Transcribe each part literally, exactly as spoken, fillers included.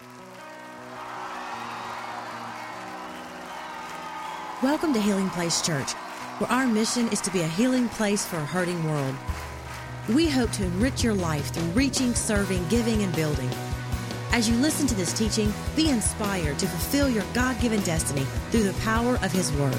Welcome to Healing Place Church, where our mission is to be a healing place for a hurting world. We hope to enrich your life through reaching, serving, giving, and building. As you listen to this teaching, be inspired to fulfill your God-given destiny through the power of His Word.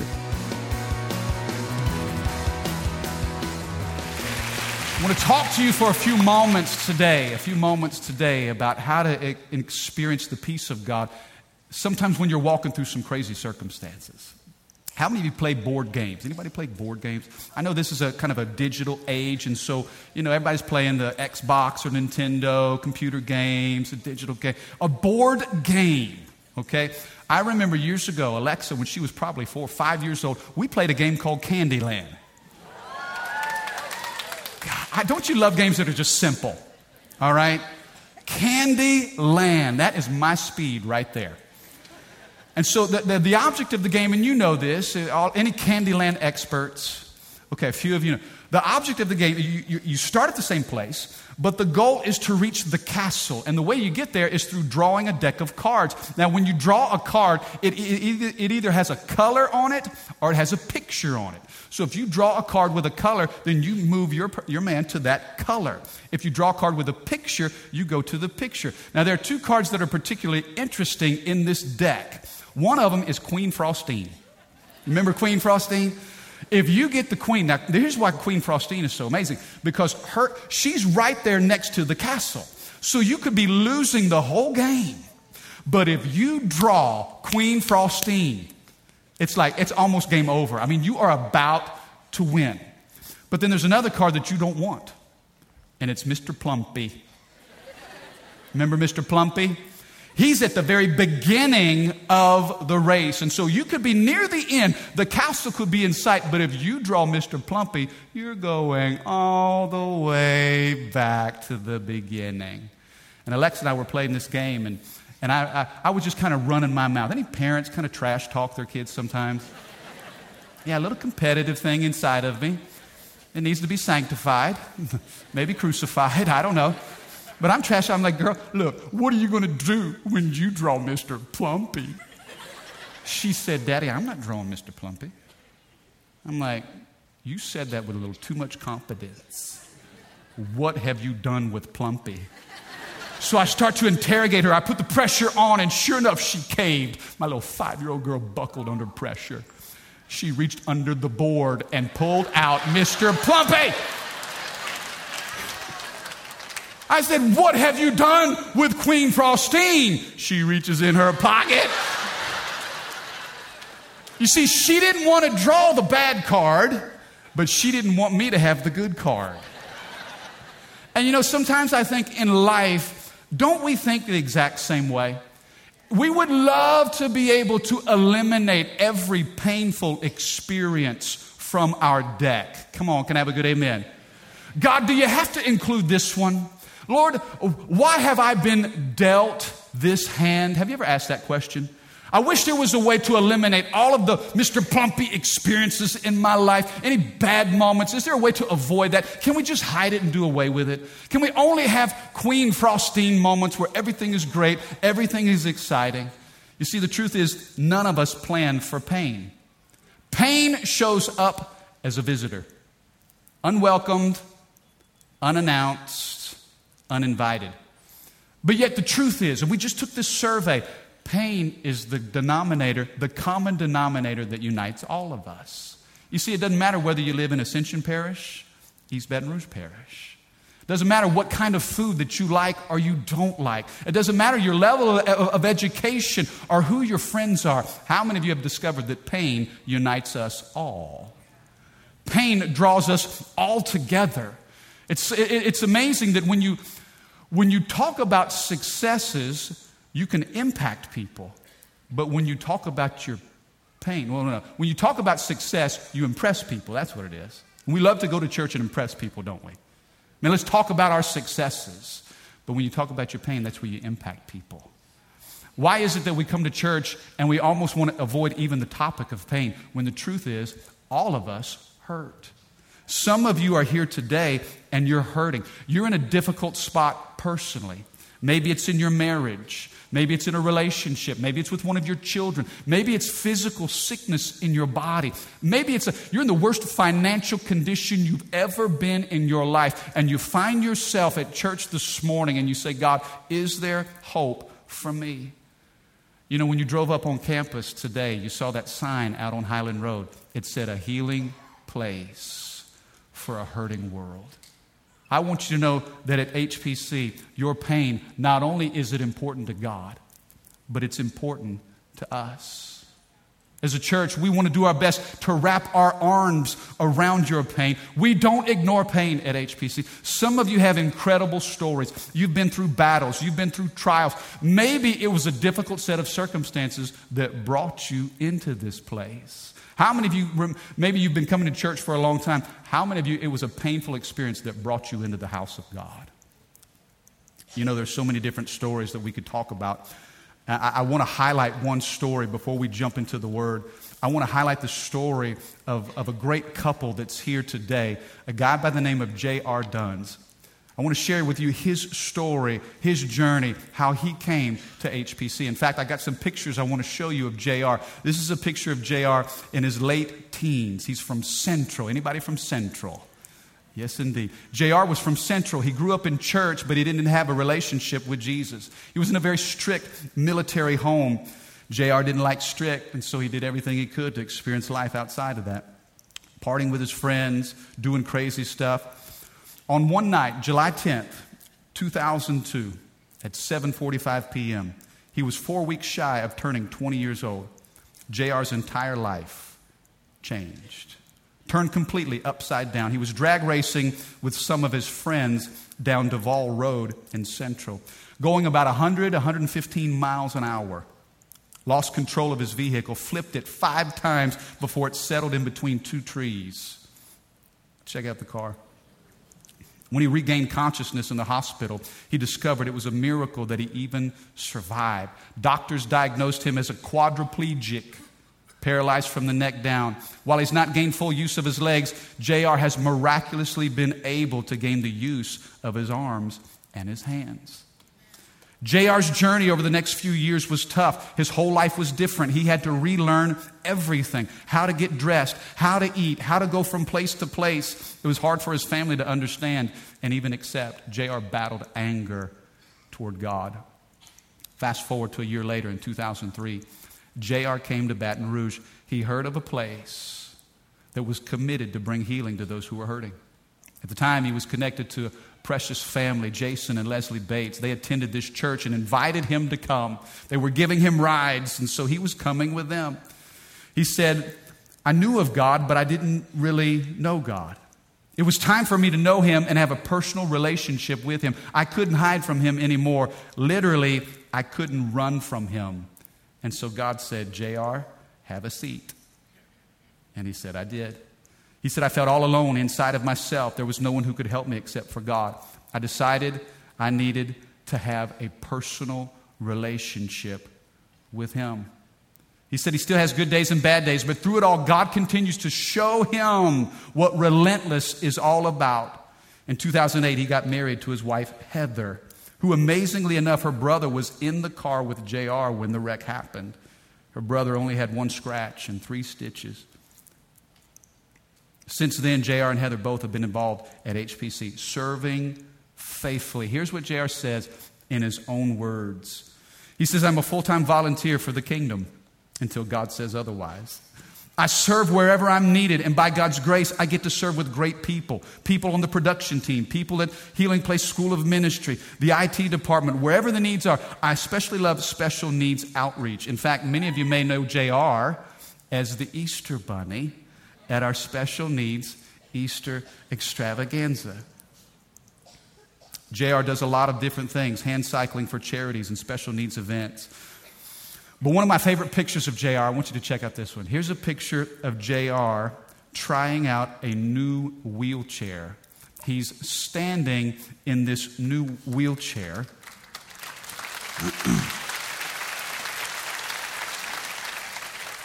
I want to talk to you for a few moments today, a few moments today about how to e- experience the peace of God, sometimes when you're walking through some crazy circumstances. How many of you play board games? Anybody play board games? I know this is a kind of a digital age, and so, you know, everybody's playing the Xbox or Nintendo, computer games, a digital game. A board game, okay? I remember years ago, Alexa, when she was probably four or five years old, we played a game called Candyland. God, I, don't you love games that are just simple? All right? Candyland, that is my speed right there. And so the, the, the object of the game, and you know this, all, any Candyland experts, okay, a few of you know, the object of the game, you, you, you start at the same place, but the goal is to reach the castle. And the way you get there is through drawing a deck of cards. Now, when you draw a card, it, it, it either has a color on it or it has a picture on it. So if you draw a card with a color, then you move your, your man to that color. If you draw a card with a picture, you go to the picture. Now, there are two cards that are particularly interesting in this deck. One of them is Queen Frostine. Remember Queen Frostine? If you get the queen, now here's why Queen Frostine is so amazing. Because her, she's right there next to the castle. So you could be losing the whole game. But if you draw Queen Frostine, it's like, it's almost game over. I mean, you are about to win. But then there's another card that you don't want. And it's Mister Plumpy. Remember Mister Plumpy? He's at the very beginning of the race. And so you could be near the end. The castle could be in sight. But if you draw Mister Plumpy, you're going all the way back to the beginning. And Alexa and I were playing this game, and, and I, I, I was just kind of running my mouth. Any parents kind of trash talk their kids sometimes? Yeah, a little competitive thing inside of me. It needs to be sanctified, maybe crucified, I don't know. But I'm trash. I'm like, girl, look, what are you going to do when you draw Mister Plumpy? She said, Daddy, I'm not drawing Mister Plumpy. I'm like, you said that with a little too much confidence. What have you done with Plumpy? So I start to interrogate her. I put the pressure on, and sure enough, she caved. My little five-year-old girl buckled under pressure. She reached under the board and pulled out Mister Plumpy. I said, what have you done with Queen Frostine? She reaches in her pocket. You see, she didn't want to draw the bad card, but she didn't want me to have the good card. And you know, sometimes I think in life, don't we think the exact same way? We would love to be able to eliminate every painful experience from our deck. Come on, can I have a good amen? God, do you have to include this one? Lord, why have I been dealt this hand? Have you ever asked that question? I wish there was a way to eliminate all of the Mister Plumpy experiences in my life, any bad moments. Is there a way to avoid that? Can we just hide it and do away with it? Can we only have Queen Frostine moments where everything is great, everything is exciting? You see, the truth is none of us planned for pain. Pain shows up as a visitor, unwelcomed, unannounced, uninvited. But yet the truth is, and we just took this survey, pain is the denominator, the common denominator that unites all of us. You see, it doesn't matter whether you live in Ascension Parish, East Baton Rouge Parish. It doesn't matter what kind of food that you like or you don't like. It doesn't matter your level of, of education or who your friends are. How many of you have discovered that pain unites us all? Pain draws us all together. It's, it, it's amazing that when you When you talk about successes, you can impact people. But when you talk about your pain, well, no, no. When you talk about success, you impress people. That's what it is. We love to go to church and impress people, don't we? Now, let's talk about our successes. But when you talk about your pain, that's where you impact people. Why is it that we come to church and we almost want to avoid even the topic of pain, when the truth is all of us hurt? Some of you are here today and you're hurting. You're in a difficult spot personally. Maybe it's in your marriage. Maybe it's in a relationship. Maybe it's with one of your children. Maybe it's physical sickness in your body. Maybe it's a, you're in the worst financial condition you've ever been in your life, and you find yourself at church this morning and you say, God, is there hope for me? You know, when you drove up on campus today, you saw that sign out on Highland Road. It said, a healing place for a hurting world. I want you to know that at H P C, your pain, not only is it important to God, but it's important to us. As a church, we want to do our best to wrap our arms around your pain. We don't ignore pain at H P C. Some of you have incredible stories. You've been through battles. You've been through trials. Maybe it was a difficult set of circumstances that brought you into this place. How many of you, maybe you've been coming to church for a long time. How many of you, it was a painful experience that brought you into the house of God? You know, there's so many different stories that we could talk about. I, I want to highlight one story before we jump into the Word. I want to highlight the story of, of a great couple that's here today, a guy by the name of J R Duns. I want to share with you his story, his journey, how he came to H P C. In fact, I got some pictures I want to show you of J R. This is a picture of J R in his late teens. He's from Central. Anybody from Central? Yes, indeed. J R was from Central. He grew up in church, but he didn't have a relationship with Jesus. He was in a very strict military home. J R didn't like strict, and so he did everything he could to experience life outside of that. Partying with his friends, doing crazy stuff. On one night, July tenth, two thousand two, at seven forty-five p.m., he was four weeks shy of turning twenty years old. J R's entire life changed. Turned completely upside down. He was drag racing with some of his friends down Duval Road in Central, going about one hundred, one hundred fifteen miles an hour. Lost control of his vehicle, flipped it five times before it settled in between two trees. Check out the car. When he regained consciousness in the hospital, he discovered it was a miracle that he even survived. Doctors diagnosed him as a quadriplegic, paralyzed from the neck down. While he's not gained full use of his legs, J R has miraculously been able to gain the use of his arms and his hands. J R's journey over the next few years was tough. His whole life was different. He had to relearn everything. How to get dressed, how to eat, how to go from place to place. It was hard for his family to understand and even accept. J R battled anger toward God. Fast forward to a year later in two thousand three, J R came to Baton Rouge. He heard of a place that was committed to bring healing to those who were hurting. At the time, he was connected to a precious family, Jason and Leslie Bates. They attended this church and invited him to come. They were giving him rides, and so he was coming with them. He said, I knew of God, but I didn't really know God. It was time for me to know him and have a personal relationship with him. I couldn't hide from him anymore. Literally, I couldn't run from him. And so God said, J R, have a seat. And he said, I did. He said, I felt all alone inside of myself. There was no one who could help me except for God. I decided I needed to have a personal relationship with him. He said he still has good days and bad days, but through it all, God continues to show him what relentless is all about. In two thousand eight, he got married to his wife, Heather, who amazingly enough, her brother was in the car with J R when the wreck happened. Her brother only had one scratch and three stitches. Since then, J R and Heather both have been involved at H P C, serving faithfully. Here's what J R says in his own words. He says, I'm a full-time volunteer for the kingdom until God says otherwise. I serve wherever I'm needed, and by God's grace, I get to serve with great people. People on the production team, people at Healing Place School of Ministry, the I T department, wherever the needs are. I especially love special needs outreach. In fact, many of you may know J R as the Easter Bunny at our special needs Easter extravaganza. J R does a lot of different things, hand cycling for charities and special needs events. But one of my favorite pictures of J R, I want you to check out this one. Here's a picture of J R trying out a new wheelchair. He's standing in this new wheelchair.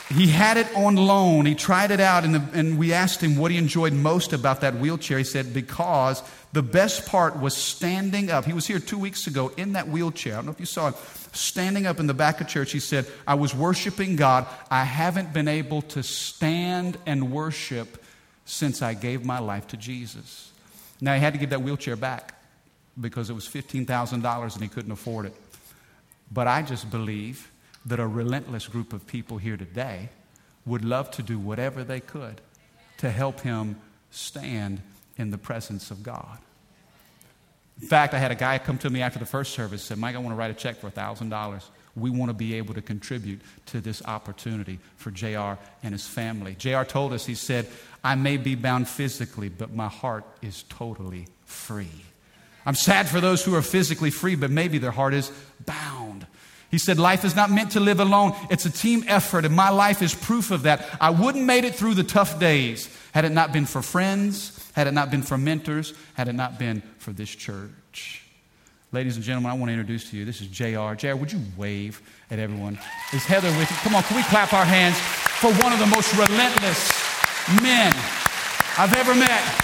he had it on loan. He tried it out, and, the, and we asked him what he enjoyed most about that wheelchair. He said, because the best part was standing up. He was here two weeks ago in that wheelchair. I don't know if you saw it. Standing up in the back of church, he said, I was worshiping God. I haven't been able to stand and worship since I gave my life to Jesus. Now, he had to give that wheelchair back because it was fifteen thousand dollars and he couldn't afford it. But I just believe that a relentless group of people here today would love to do whatever they could to help him stand in the presence of God. In fact, I had a guy come to me after the first service and said, Mike, I want to write a check for one thousand dollars. We want to be able to contribute to this opportunity for J R and his family. J R told us, he said, I may be bound physically, but my heart is totally free. I'm sad for those who are physically free, but maybe their heart is bound. He said, life is not meant to live alone. It's a team effort, and my life is proof of that. I wouldn't made it through the tough days had it not been for friends, had it not been for mentors, had it not been for this church. Ladies and gentlemen, I want to introduce to you, this is J R. J R, would you wave at everyone? Is Heather with you? Come on, can we clap our hands for one of the most relentless men I've ever met?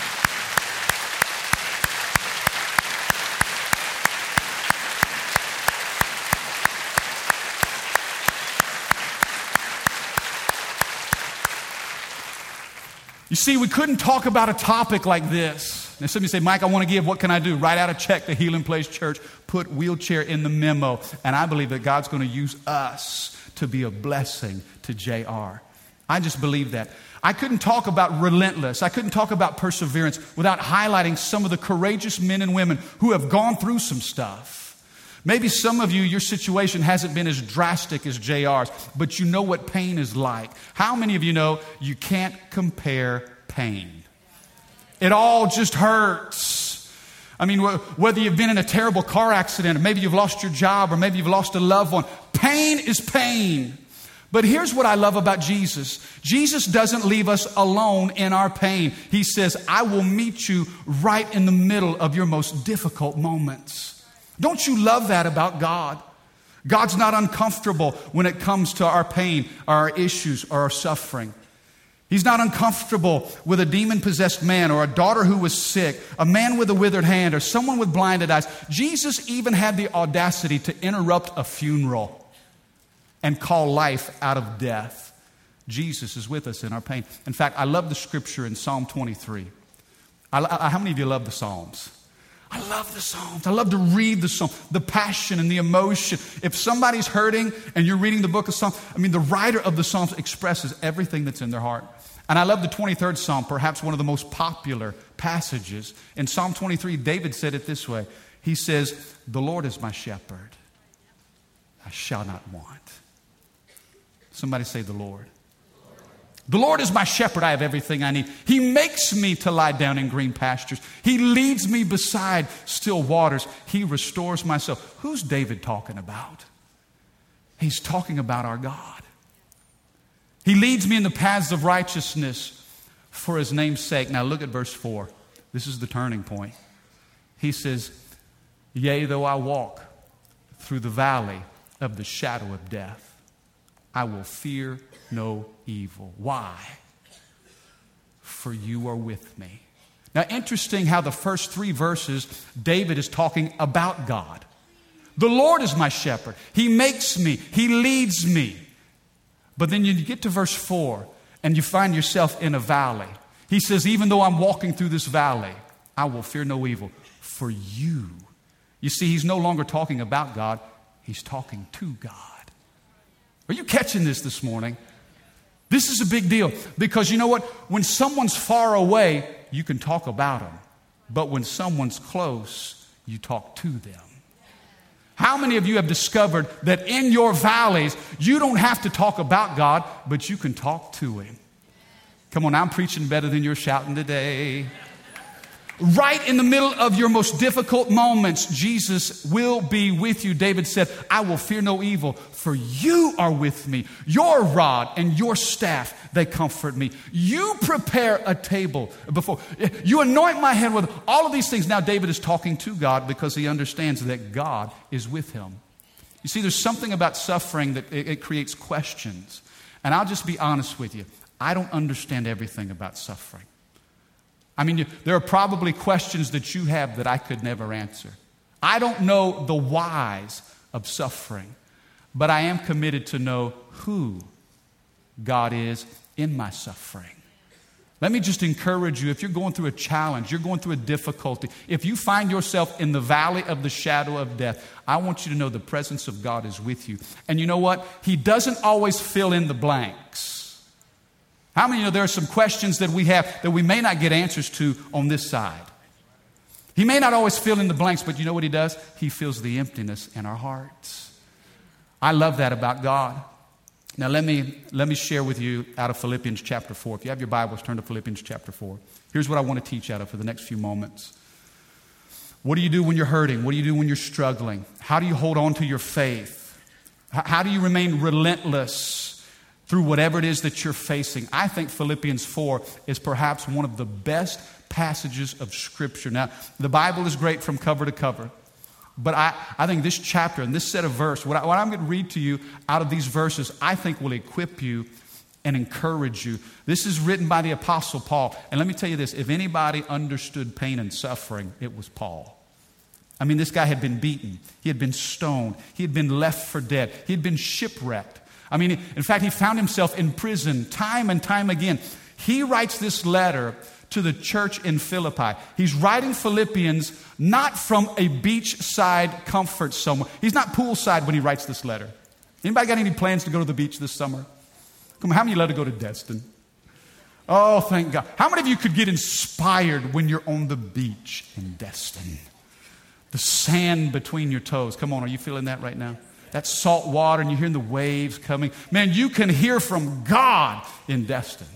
You see, we couldn't talk about a topic like this. Now, somebody say, Mike, I want to give. What can I do? Write out a check to Healing Place Church. Put wheelchair in the memo. And I believe that God's going to use us to be a blessing to J R. I just believe that. I couldn't talk about relentless. I couldn't talk about perseverance without highlighting some of the courageous men and women who have gone through some stuff. Maybe some of you, your situation hasn't been as drastic as J R's, but you know what pain is like. How many of you know you can't compare pain? It all just hurts. I mean, whether you've been in a terrible car accident, or maybe you've lost your job, or maybe you've lost a loved one, pain is pain. But here's what I love about Jesus. Jesus doesn't leave us alone in our pain. He says, I will meet you right in the middle of your most difficult moments. Don't you love that about God? God's not uncomfortable when it comes to our pain, our issues, or our suffering. He's not uncomfortable with a demon-possessed man or a daughter who was sick, a man with a withered hand, or someone with blinded eyes. Jesus even had the audacity to interrupt a funeral and call life out of death. Jesus is with us in our pain. In fact, I love the scripture in Psalm twenty-three. I, I, how many of you love the Psalms? I love the Psalms. I love to read the Psalms, the passion and the emotion. If somebody's hurting and you're reading the book of Psalms, I mean, the writer of the Psalms expresses everything that's in their heart. And I love the twenty-third Psalm, perhaps one of the most popular passages. In Psalm twenty-three, David said it this way. He says, the Lord is my shepherd. I shall not want. Somebody say the Lord. The Lord is my shepherd. I have everything I need. He makes me to lie down in green pastures. He leads me beside still waters. He restores my soul. Who's David talking about? He's talking about our God. He leads me in the paths of righteousness for his name's sake. Now look at verse four. This is the turning point. He says, yea, though I walk through the valley of the shadow of death, I will fear no evil. Why? For you are with me. Now, interesting how the first three verses, David is talking about God. The Lord is my shepherd. He makes me. He leads me. But then you get to verse four and you find yourself in a valley. He says, even though I'm walking through this valley, I will fear no evil. For you. You see, he's no longer talking about God. He's talking to God. Are you catching this this morning? This is a big deal because you know what? When someone's far away, you can talk about them. But when someone's close, you talk to them. How many of you have discovered that in your valleys, you don't have to talk about God, but you can talk to him? Come on, I'm preaching better than you're shouting today. Right in the middle of your most difficult moments, Jesus will be with you. David said, I will fear no evil, for you are with me. Your rod and your staff, they comfort me. You prepare a table before. You anoint my head with all of these things. Now David is talking to God because he understands that God is with him. You see, there's something about suffering that it, it creates questions. And I'll just be honest with you. I don't understand everything about suffering. I mean, you, there are probably questions that you have that I could never answer. I don't know the whys of suffering, but I am committed to know who God is in my suffering. Let me just encourage you, if you're going through a challenge, you're going through a difficulty, if you find yourself in the valley of the shadow of death, I want you to know the presence of God is with you. And you know what? He doesn't always fill in the blanks. How many of you know there are some questions that we have that we may not get answers to on this side? He may not always fill in the blanks, but you know what he does? He fills the emptiness in our hearts. I love that about God. Now let me let me share with you out of Philippians chapter four. If you have your Bibles, turn to Philippians chapter four. Here's what I want to teach out of for the next few moments. What do you do when you're hurting? What do you do when you're struggling? How do you hold on to your faith? How do you remain relentless through whatever it is that you're facing? I think Philippians four is perhaps one of the best passages of Scripture. Now, the Bible is great from cover to cover. But I, I think this chapter and this set of verse, what, I, what I'm going to read to you out of these verses, I think will equip you and encourage you. This is written by the Apostle Paul. And let me tell you this, if anybody understood pain and suffering, it was Paul. I mean, this guy had been beaten. He had been stoned. He had been left for dead. He had been shipwrecked. I mean, in fact, he found himself in prison time and time again. He writes this letter to the church in Philippi. He's writing Philippians not from a beachside comfort somewhere. He's not poolside when he writes this letter. Anybody got any plans to go to the beach this summer? Come on, how many of you love to go to Destin? Oh, thank God. How many of you could get inspired when you're on the beach in Destin? The sand between your toes. Come on, are you feeling that right now? That salt water and you're hearing the waves coming. Man, you can hear from God in Destin.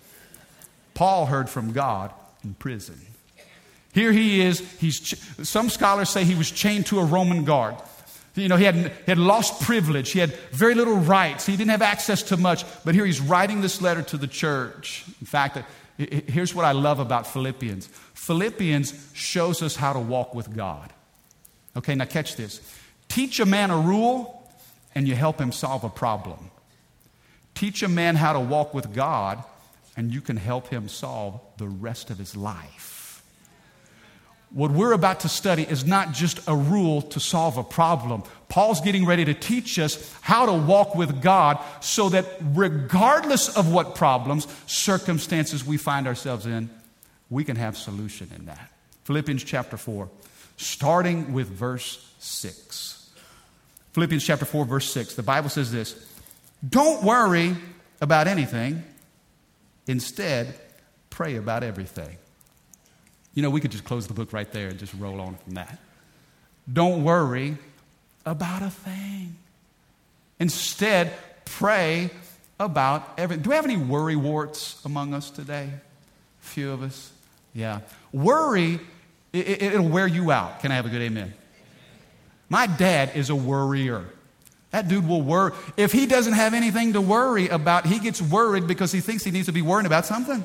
Paul heard from God in prison. Here he is. He's ch- some scholars say he was chained to a Roman guard. You know, he had, he had lost privilege. He had very little rights. He didn't have access to much. But here he's writing this letter to the church. In fact, here's what I love about Philippians. Philippians shows us how to walk with God. Okay, now catch this. Teach a man a rule and you help him solve a problem. Teach a man how to walk with God and you can help him solve the rest of his life. What we're about to study is not just a rule to solve a problem. Paul's getting ready to teach us how to walk with God so that regardless of what problems, circumstances we find ourselves in, we can have solution in that. Philippians chapter four, starting with verse six. Philippians chapter four, verse six. The Bible says this, don't worry about anything. Instead, pray about everything. You know, we could just close the book right there and just roll on from that. Don't worry about a thing. Instead, pray about everything. Do we have any worry warts among us today? A few of us. Yeah. Worry, it, it'll wear you out. Can I have a good amen? My dad is a worrier. That dude will worry. If he doesn't have anything to worry about, he gets worried because he thinks he needs to be worrying about something.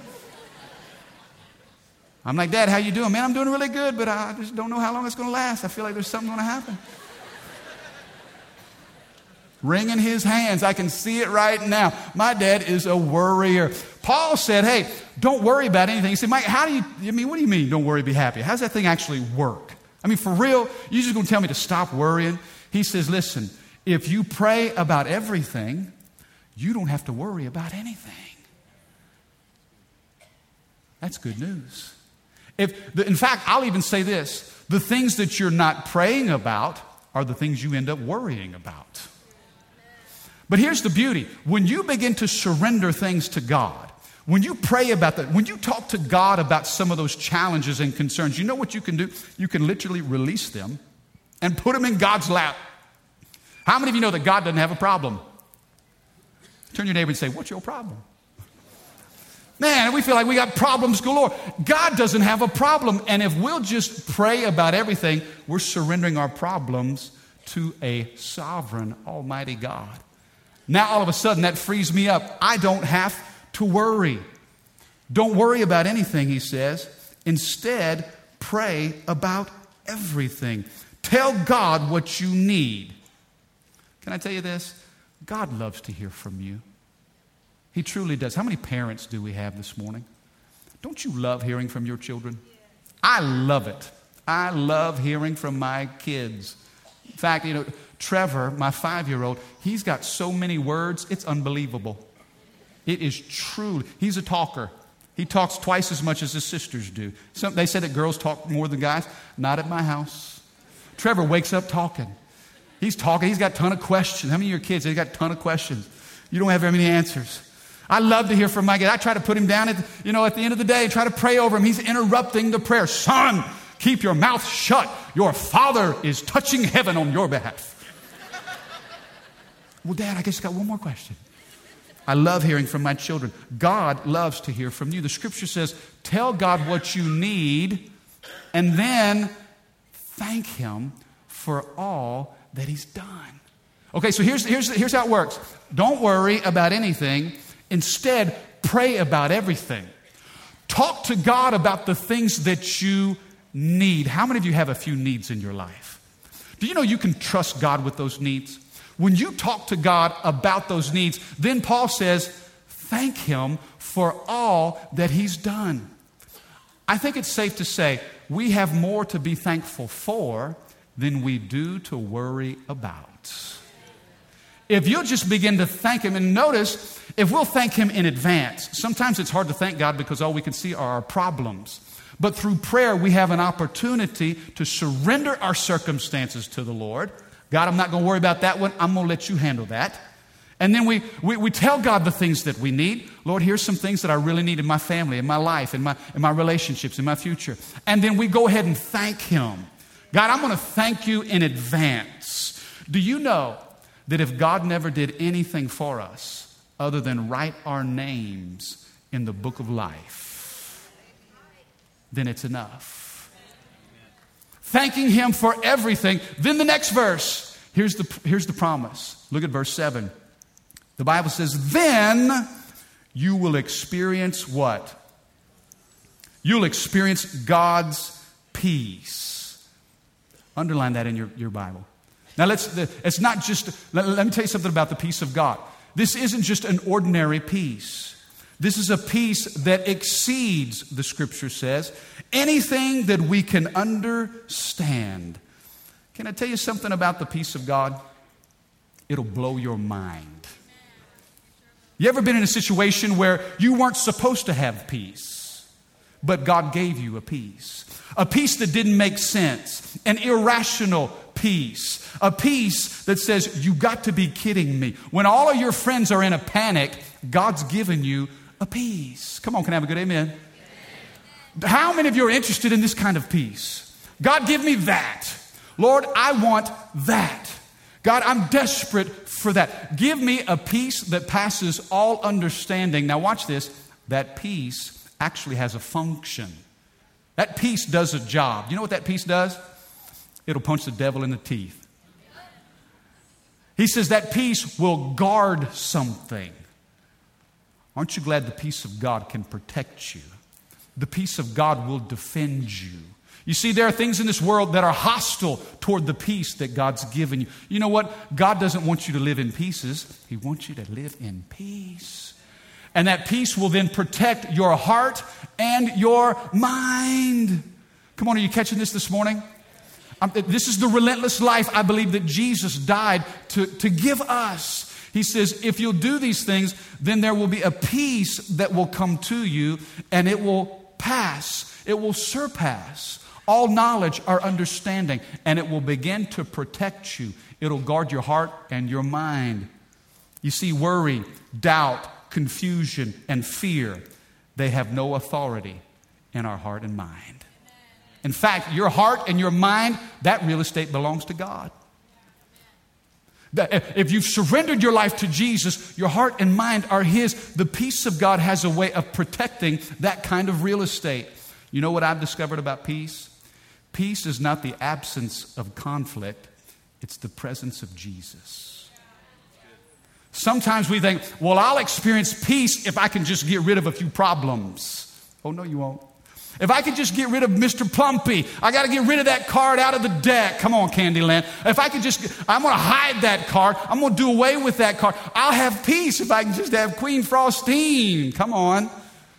I'm like, Dad, how you doing? Man, I'm doing really good, but I just don't know how long it's going to last. I feel like there's something going to happen. Wringing his hands. I can see it right now. My dad is a worrier. Paul said, hey, don't worry about anything. He said, Mike, how do you, I mean, what do you mean don't worry, be happy? How does that thing actually work? I mean, for real, you're just going to tell me to stop worrying? He says, listen, if you pray about everything, you don't have to worry about anything. That's good news. If the, in fact, I'll even say this. The things that you're not praying about are the things you end up worrying about. But here's the beauty. When you begin to surrender things to God, when you pray about that, when you talk to God about some of those challenges and concerns, you know what you can do? You can literally release them and put them in God's lap. How many of you know that God doesn't have a problem? Turn to your neighbor and say, what's your problem? Man, we feel like we got problems galore. God doesn't have a problem. And if we'll just pray about everything, we're surrendering our problems to a sovereign, almighty God. Now, all of a sudden, that frees me up. I don't have to worry. Don't worry about anything, he says. Instead, pray about everything. Tell God what you need. Can I tell you this? God loves to hear from you. He truly does. How many parents do we have this morning? Don't you love hearing from your children? I love it. I love hearing from my kids. In fact, you know, Trevor, my five-year-old, he's got so many words, it's unbelievable. It is true. He's a talker. He talks twice as much as his sisters do. Some, they say that girls talk more than guys. Not at my house. Trevor wakes up talking. He's talking. He's got a ton of questions. How many of your kids, they've got a ton of questions? You don't have very many answers. I love to hear from my kid. I try to put him down at, you know, at the end of the day, try to pray over him. He's interrupting the prayer. Son, keep your mouth shut. Your father is touching heaven on your behalf. Well, Dad, I guess I got one more question. I love hearing from my children. God loves to hear from you. The scripture says, tell God what you need and then thank him for all that he's done. Okay, so here's, here's, here's how it works. Don't worry about anything. Instead, pray about everything. Talk to God about the things that you need. How many of you have a few needs in your life? Do you know you can trust God with those needs? When you talk to God about those needs, then Paul says, thank him for all that he's done. I think it's safe to say we have more to be thankful for than we do to worry about. If you'll just begin to thank him, and notice, if we'll thank him in advance, sometimes it's hard to thank God because all we can see are our problems. But through prayer, we have an opportunity to surrender our circumstances to the Lord. God, I'm not going to worry about that one. I'm going to let you handle that. And then we, we, we tell God the things that we need. Lord, here's some things that I really need in my family, in my life, in my, in my relationships, in my future. And then we go ahead and thank him. God, I'm going to thank you in advance. Do you know that if God never did anything for us other than write our names in the book of life, then it's enough. Thanking him for everything. Then the next verse, here's the, here's the promise. Look at verse seven. The Bible says, then you will experience what? You'll experience God's peace. Underline that in your, your Bible. Now, let's. It's not just, let, let me tell you something about the peace of God. This isn't just an ordinary peace. This is a peace that exceeds, the scripture says, anything that we can understand. Can I tell you something about the peace of God? It'll blow your mind. You ever been in a situation where you weren't supposed to have peace, but God gave you a peace? A peace that didn't make sense, an irrational peace, a peace that says, you got to be kidding me. When all of your friends are in a panic, God's given you a peace. Come on, can I have a good amen? Amen. How many of you are interested in this kind of peace? God, give me that. Lord, I want that. God, I'm desperate for that. Give me a peace that passes all understanding. Now watch this. That peace actually has a function. That peace does a job. You know what that peace does? It'll punch the devil in the teeth. He says that peace will guard something. Aren't you glad the peace of God can protect you? The peace of God will defend you. You see, there are things in this world that are hostile toward the peace that God's given you. You know what? God doesn't want you to live in pieces. He wants you to live in peace. And that peace will then protect your heart and your mind. Come on, are you catching this this morning? Um, this is the relentless life I believe that Jesus died to, to give us. He says, if you'll do these things, then there will be a peace that will come to you, and it will pass. It will surpass all knowledge or understanding, and it will begin to protect you. It'll guard your heart and your mind. You see, worry, doubt, confusion, and fear, they have no authority in our heart and mind. In fact, your heart and your mind, that real estate belongs to God. If you've surrendered your life to Jesus, your heart and mind are his. The peace of God has a way of protecting that kind of real estate. You know what I've discovered about peace? Peace is not the absence of conflict. It's the presence of Jesus. Sometimes we think, well, I'll experience peace if I can just get rid of a few problems. Oh, no, you won't. If I could just get rid of Mister Plumpy, I got to get rid of that card out of the deck. Come on, Candyland. If I could just, I'm going to hide that card. I'm going to do away with that card. I'll have peace if I can just have Queen Frostine. Come on.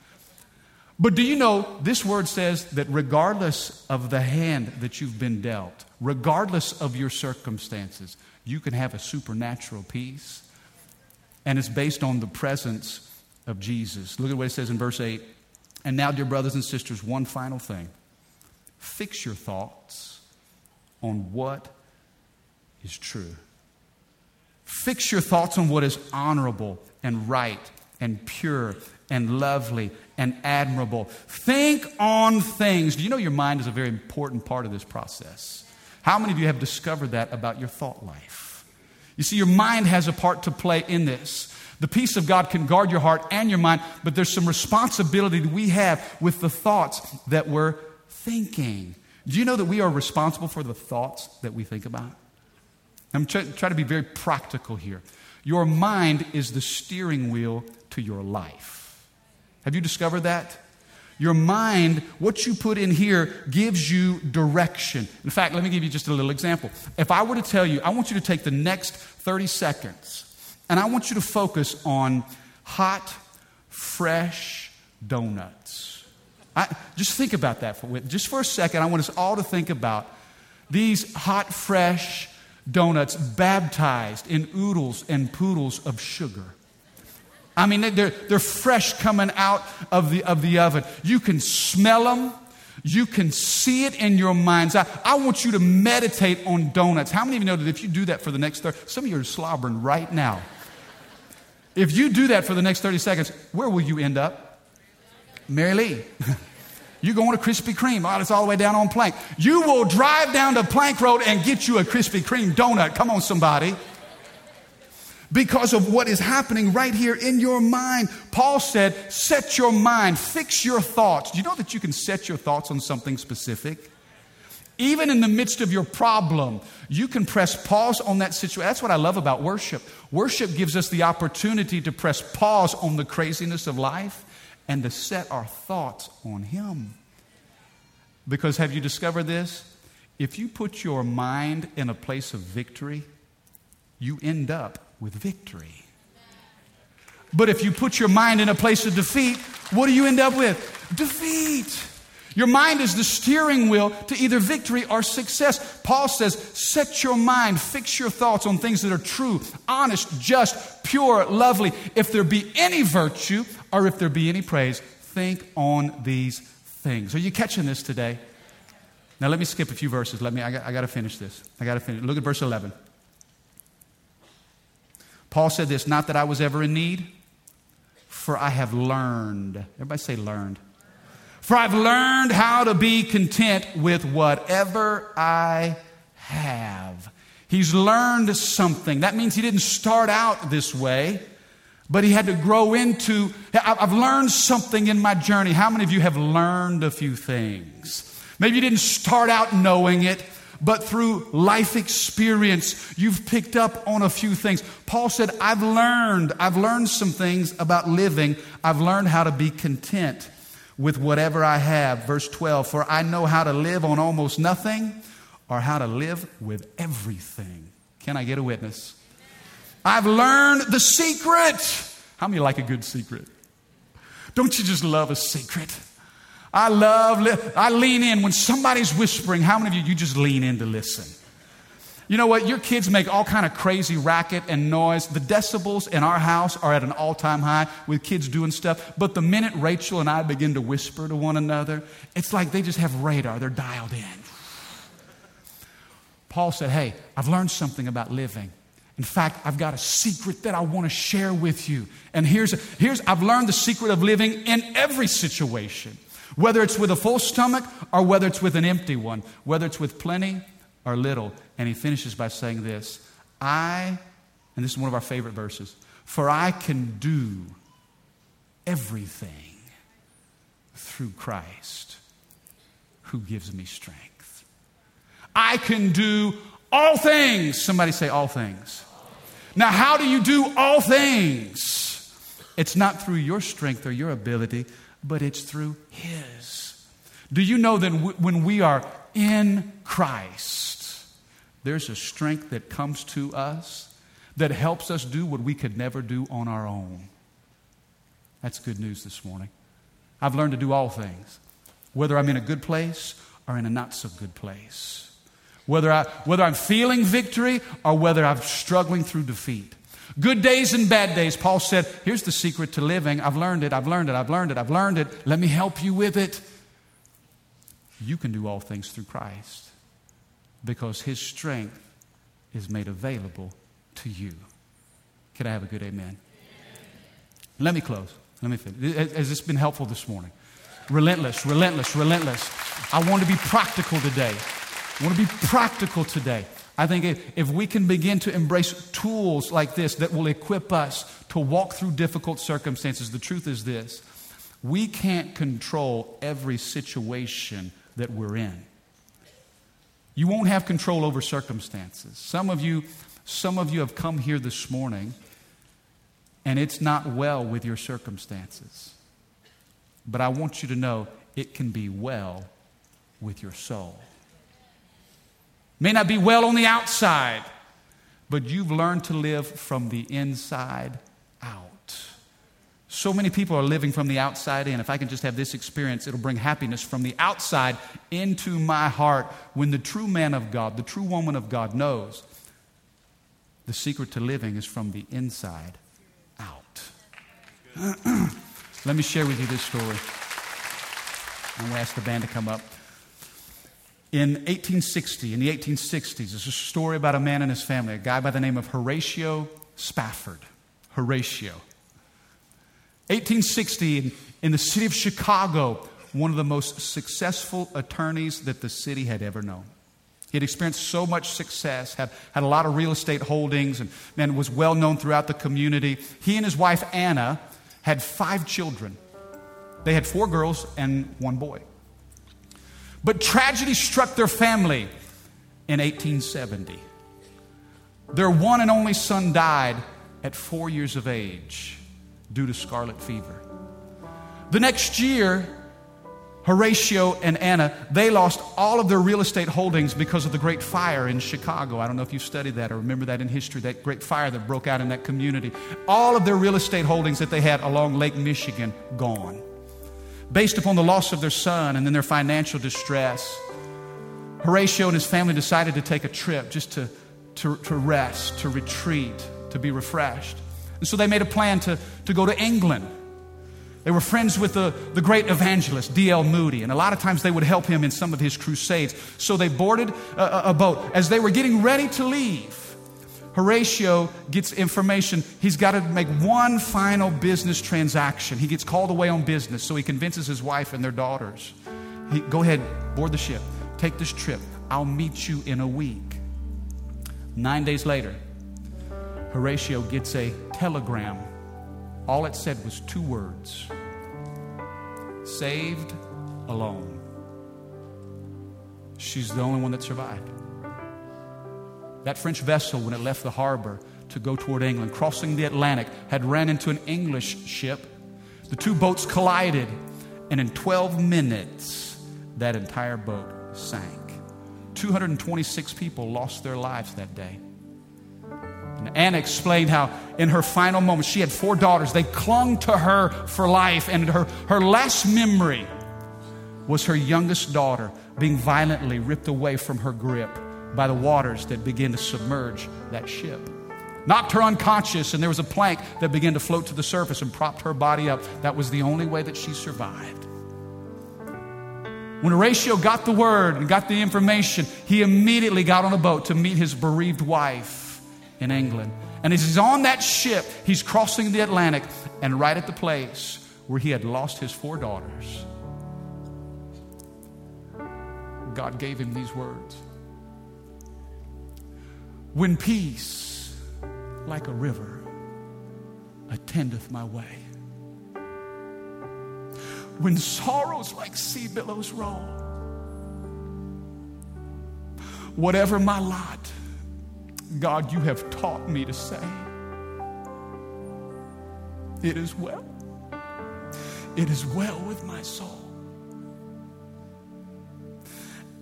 But do you know, this word says that regardless of the hand that you've been dealt, regardless of your circumstances, you can have a supernatural peace. And it's based on the presence of Jesus. Look at what it says in verse eight. And now, dear brothers and sisters, one final thing. Fix your thoughts on what is true. Fix your thoughts on what is honorable and right and pure and lovely and admirable. Think on things. Do you know your mind is a very important part of this process? How many of you have discovered that about your thought life? You see, your mind has a part to play in this. The peace of God can guard your heart and your mind, but there's some responsibility that we have with the thoughts that we're thinking. Do you know that we are responsible for the thoughts that we think about? I'm trying try to be very practical here. Your mind is the steering wheel to your life. Have you discovered that? Your mind, what you put in here, gives you direction. In fact, let me give you just a little example. If I were to tell you, I want you to take the next thirty seconds, and I want you to focus on hot, fresh donuts. I, just think about that for just for a second. I want us all to think about these hot, fresh donuts baptized in oodles and poodles of sugar. I mean, they're, they're fresh coming out of the, of the oven. You can smell them. You can see it in your mind's eye. I want you to meditate on donuts. How many of you know that if you do that for the next thirty, some of you are slobbering right now. If you do that for the next thirty seconds, where will you end up? Mary Lee. You're going to Krispy Kreme. Oh, it's all the way down on Plank. You will drive down to Plank Road and get you a Krispy Kreme donut. Come on, somebody. Because of what is happening right here in your mind. Paul said, set your mind, fix your thoughts. Do you know that you can set your thoughts on something specific? Even in the midst of your problem, you can press pause on that situation. That's what I love about worship. Worship gives us the opportunity to press pause on the craziness of life and to set our thoughts on Him. Because have you discovered this? If you put your mind in a place of victory, you end up with victory. But if you put your mind in a place of defeat, what do you end up with? Defeat. Your mind is the steering wheel to either victory or success. Paul says, set your mind, fix your thoughts on things that are true, honest, just, pure, lovely. If there be any virtue or if there be any praise, think on these things. Are you catching this today? Now let me skip a few verses. Let me, I got, I got to finish this. I got to finish. Look at verse eleven. Paul said this, not that I was ever in need, for I have learned. Everybody say learned. For I've learned how to be content with whatever I have. He's learned something. That means he didn't start out this way, but he had to grow into, I've learned something in my journey. How many of you have learned a few things? Maybe you didn't start out knowing it, but through life experience, you've picked up on a few things. Paul said, I've learned, I've learned some things about living. I've learned how to be content with whatever I have. Verse twelve, for I know how to live on almost nothing or how to live with everything. Can I get a witness? I've learned the secret. How many like a good secret? Don't you just love a secret? I love, I lean in when somebody's whispering. How many of you, you just lean in to listen? You know what? Your kids make all kind of crazy racket and noise. The decibels in our house are at an all-time high with kids doing stuff. But the minute Rachel and I begin to whisper to one another, it's like they just have radar. They're dialed in. Paul said, hey, I've learned something about living. In fact, I've got a secret that I want to share with you. And here's, here's I've learned the secret of living in every situation. Whether it's with a full stomach or whether it's with an empty one, whether it's with plenty or little. And he finishes by saying this, I, and this is one of our favorite verses, for I can do everything through Christ who gives me strength. I can do all things. Somebody say all things. Now, how do you do all things? It's not through your strength or your ability, but it's through His. Do you know that w- when we are in Christ, there's a strength that comes to us that helps us do what we could never do on our own? That's good news this morning. I've learned to do all things, whether I'm in a good place or in a not so good place. Whether, I, whether I'm feeling victory or whether I'm struggling through defeat. Good days and bad days. Paul said, here's the secret to living. I've learned it, I've learned it, I've learned it, I've learned it. Let me help you with it. You can do all things through Christ because His strength is made available to you. Can I have a good amen? Amen. Let me close. Let me finish. Has this been helpful this morning? Relentless, relentless, relentless. I want to be practical today. I want to be practical today. I think if, if we can begin to embrace tools like this that will equip us to walk through difficult circumstances, the truth is this: we can't control every situation that we're in. You won't have control over circumstances. Some of you, some of you have come here this morning and it's not well with your circumstances. But I want you to know it can be well with your soul. May not be well on the outside, but you've learned to live from the inside out. So many people are living from the outside in. If I can just have this experience, it'll bring happiness from the outside into my heart. When the true man of God, the true woman of God knows the secret to living is from the inside out. Let me share with you this story. I'm going to ask the band to come up. In eighteen sixty, in the eighteen sixties, there's a story about a man and his family, a guy by the name of Horatio Spafford. Horatio. eighteen sixty, in, in the city of Chicago, one of the most successful attorneys that the city had ever known. He had experienced so much success, had, had a lot of real estate holdings, and man, was well known throughout the community. He and his wife, Anna, had five children. They had four girls and one boy. But tragedy struck their family in eighteen seventy. Their one and only son died at four years of age due to scarlet fever. The next year, Horatio and Anna, they lost all of their real estate holdings because of the Great Fire in Chicago. I don't know if you've studied that or remember that in history, that great fire that broke out in that community. All of their real estate holdings that they had along Lake Michigan, gone. Based upon the loss of their son and then their financial distress, Horatio and his family decided to take a trip just to, to, to rest, to retreat, to be refreshed. And so they made a plan to, to go to England. They were friends with the, the great evangelist, D L Moody, and a lot of times they would help him in some of his crusades. So they boarded a, a boat. As they were getting ready to leave, Horatio gets information. He's got to make one final business transaction. He gets called away on business, so he convinces his wife and their daughters. He, go ahead, board the ship. Take this trip. I'll meet you in a week. Nine days later, Horatio gets a telegram. All it said was two words: saved alone. She's the only one that survived. That French vessel, when it left the harbor to go toward England, crossing the Atlantic, had ran into an English ship. The two boats collided, and in twelve minutes, that entire boat sank. two hundred twenty-six people lost their lives that day. And Anna explained how in her final moments, she had four daughters. They clung to her for life, and her, her last memory was her youngest daughter being violently ripped away from her grip by the waters that began to submerge that ship. Knocked her unconscious, and there was a plank that began to float to the surface and propped her body up. That was the only way that she survived. When Horatio got the word and got the information, he immediately got on a boat to meet his bereaved wife in England. And as he's on that ship, he's crossing the Atlantic, and right at the place where he had lost his four daughters, God gave him these words: when peace, like a river, attendeth my way, when sorrows like sea billows roll, whatever my lot, God, you have taught me to say, it is well. It is well with my soul.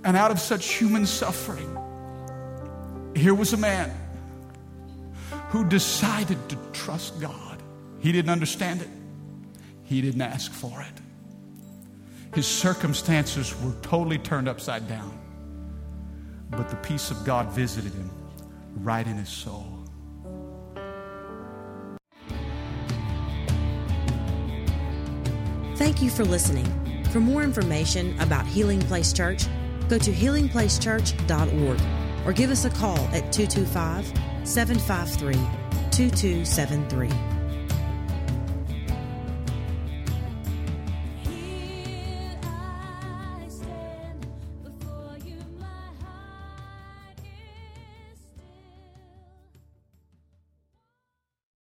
And out of such human suffering, here was a man who decided to trust God. He didn't understand it. He didn't ask for it. His circumstances were totally turned upside down. But the peace of God visited him right in his soul. Thank you for listening. For more information about Healing Place Church, go to healing place church dot org or give us a call at two two five, seven five three, two two seven three.